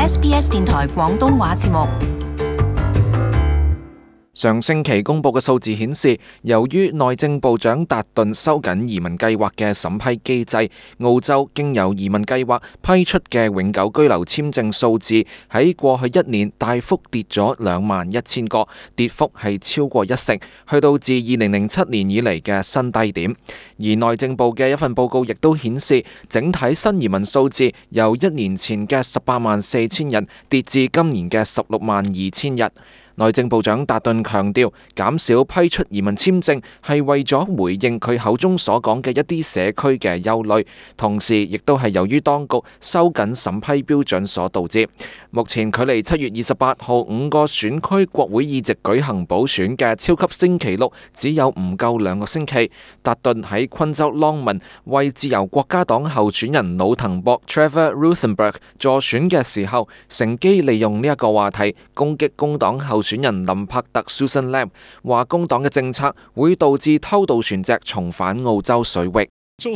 SBS 電台廣東話節目。 上星期公佈嘅數字顯示，由於內政部長達頓收緊移民計劃嘅審批機制，澳洲經有移民計劃批出嘅永久居留簽證數字喺過去一年大幅跌咗21,000個，跌幅係超過10%，去到自2007年以嚟嘅新低點。而內政部嘅一份報告亦都顯示，整體新移民數字由1年前嘅184,000人跌至今年嘅162,000人。內政部長達頓強調，減少批出移民簽證係為咗回應佢口中所講嘅一啲社區嘅憂慮，同時亦都係由於當局收緊審批標準所導致。目前距離7月28號5個選區國會議席舉行補選嘅超級星期六只有唔夠2個星期。達頓喺昆州 Longman 為自由國家黨候選人魯騰博 Trevor Ruthenberg 助選嘅時候，乘機利用呢一個話題攻擊工黨候選人林柏特 Susan Lam， 話工黨嘅政策會導致偷渡船隻重返澳洲水域。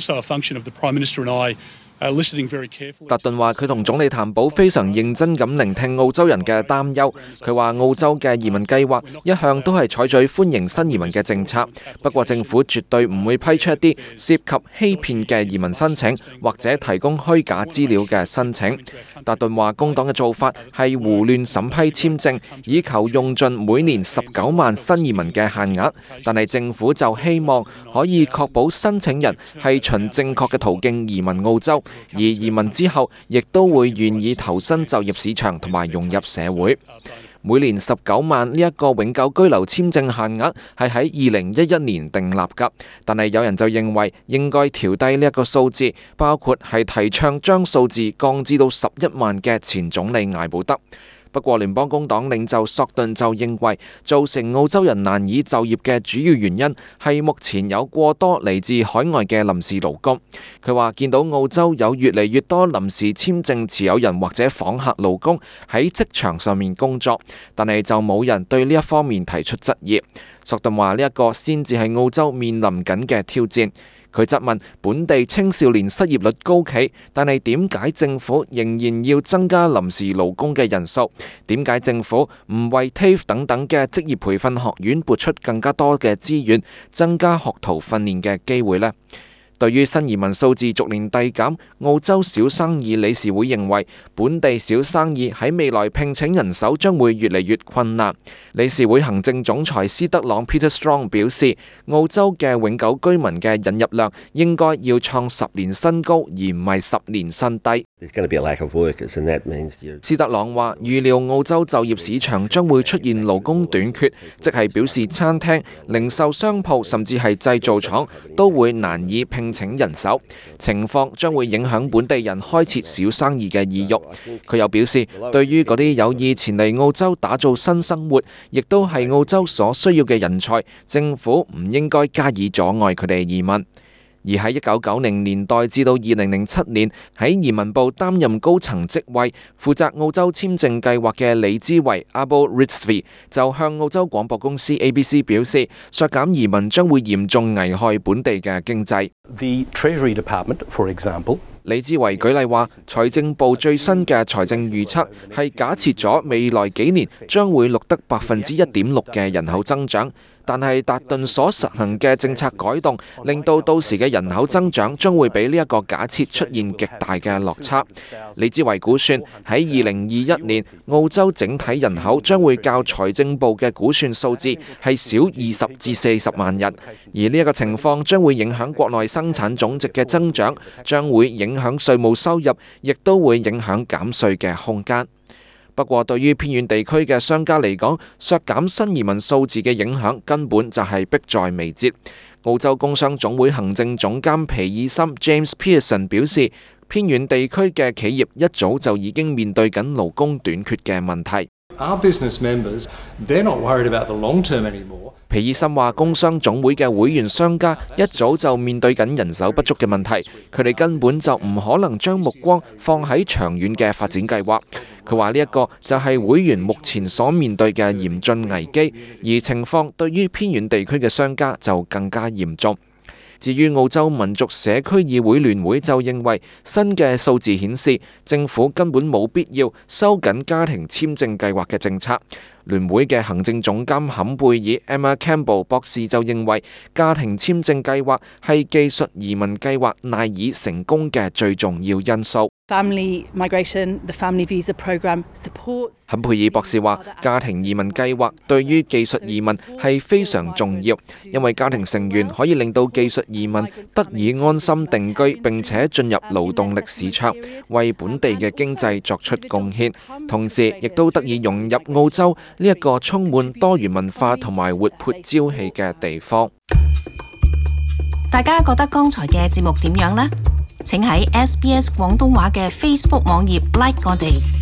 達頓話佢同總理談保非常認真咁聆聽澳洲人嘅擔憂。佢話澳洲嘅移民計劃一向都係採取歡迎新移民嘅政策，不過政府絕對唔會批出一啲涉及欺騙嘅移民申請或者提供虛假資料嘅申請。達頓話工黨嘅做法係胡亂審批簽證，以求用盡每年19萬新移民嘅限額，但係政府就希望可以確保申請人係循正確嘅途徑移民澳洲，而移民之後亦都會願意投身就業市場同埋融入社會。每年19萬呢一個永久居留簽證限額係喺2011年訂立㗎，但係有人就認為應該調低呢一個數字，包括係提倡將數字降至到11萬嘅前總理艾保德。不過聯邦工黨領袖索頓就認為，造成澳洲人難以就業嘅主要原因係目前有過多嚟自海外嘅臨時勞工。佢話見到澳洲有越嚟越多臨時簽證持有人或者訪客勞工喺職場上面工作，但係就冇人對呢一方面提出質疑。索頓話呢一個先至係澳洲面臨緊嘅挑戰。佢質問本地青少年失業率高企，但係點解政府仍然要增加臨時勞工嘅人數？點解政府唔為 TAFE 等等嘅職業培訓學院撥出更加多嘅資源，增加學徒訓練嘅機會呢？對於新移民數字逐年遞減，澳洲小生意理事會認為本地小生意喺未來聘請人手將會越嚟越困難。理事會行政總裁斯德朗 Peter Strong 表示，澳洲嘅永久居民嘅引入量應該要創10年新高，而唔係10年新低。斯德朗話預料澳洲就業市場將會出現勞工短缺，即係表示餐廳、零售商鋪甚至係製造廠都會難以聘請人手，情況將會影響本地人開設小生意嘅意欲。佢又表示，對於嗰啲有意前嚟澳洲打造新生活，亦都係澳洲所需要嘅人才，政府唔應該加以阻礙佢哋移民。而喺1990年代至到2007年喺移民部擔任高層職位，負責澳洲簽證計劃嘅李茲維 Abo Rizvi 就向澳洲廣播公司 ABC 表示，削減移民將會嚴重危害本地嘅經濟。 The Treasury Department, for example, 李茲維舉例話，財政部最新嘅財政預測係假設咗未來幾年將會錄得1.6%嘅人口增長。但係達頓所實行嘅政策改動，令到時嘅人口增長將會比呢一個假設出現極大嘅落差。李茲維估算喺2021年，澳洲整體人口將會較財政部嘅估算數字係少20至40萬人，而呢一個情況將會影響國內生產總值嘅增長，將會影響稅務收入，亦都會影響減稅嘅空間。不過，對於偏遠地區嘅商家嚟講，削減新移民數字嘅影響根本就係迫在眉睫。澳洲工商總會行政總監皮爾森 James Pearson 表示，偏遠地區嘅企業一早就已經面對緊勞工短缺嘅問題。皮爾森話，工商總會嘅會員商家一早就面對緊人手不足嘅問題，佢哋根本就唔可能將目光放喺長遠嘅發展計劃。佢話呢一個就係會員目前所面對嘅嚴峻危機，而情況對於偏遠地區嘅商家就更加嚴重。 至於澳洲民族社區議會聯會就認為，新嘅數字顯示政府根本冇必要收緊家庭簽證計劃嘅政策。聯會嘅行政總監坎貝爾 Emma Campbell 博士就認為，家庭簽證計劃係技術移民計劃賴以成功嘅最重要因素。 Family migration, the family visa program supports。 坎貝爾博士話，家庭移民計劃對於技術移民係非常重要，因為家庭成員可以令到技術移民得以安心定居，並且進入勞動力市場，為本地嘅經濟作出貢獻，同時亦都得以融入澳洲呢一個充滿多元文化同埋活潑朝氣嘅地方。 大家覺得剛才嘅節目點樣呢？請喺SBS 廣東話嘅 Facebook 網頁 like 我哋。